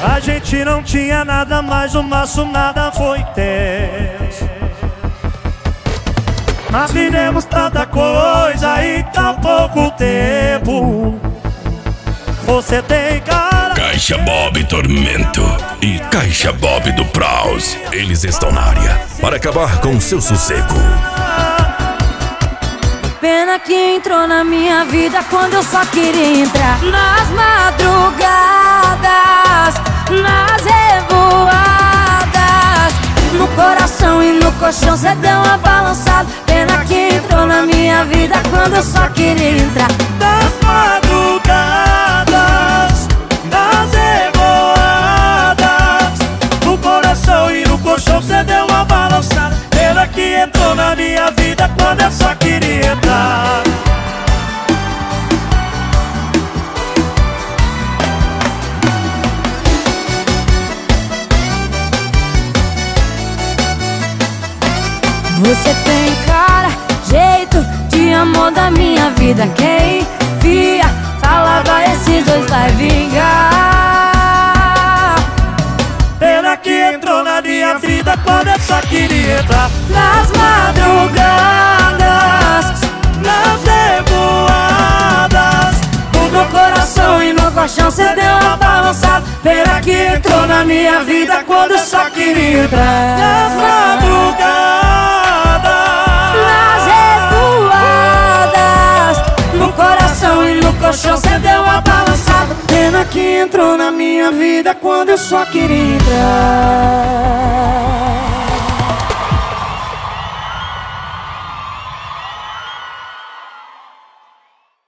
A gente não tinha nada, mas o nosso nada foi tenso. Mas vivemos tanta coisa em tão pouco tempo. Você tem cara. Caixa Bob Tormento e Caixa Bob do Praus. Eles estão na área para acabar com seu sossego. Pena que entrou na minha vida quando eu só queria entrar. Nas madrugadas, nas revoadas, no coração e no colchão cê deu uma balançada. Pena que entrou na minha vida quando eu só queria entrar. Das madrugadas, das revoadas, no coração e no colchão cê deu uma balançada. Pena que entrou na minha vida quando eu só queria entrar. Você tem cara, jeito de amor da minha vida. Quem via, falava esses dois vai vingar. Pena que entrou na minha vida quando eu só queria entrar. Nas madrugadas, Nas revoadas, no meu coração e no colchão cê deu uma balançada. Pena que entrou na minha vida quando eu só queria entrar. nas madrugadas, nas revoadas, no coração e no colchão cê deu uma balançada. Pena que entrou na minha vida quando eu só queria entrar.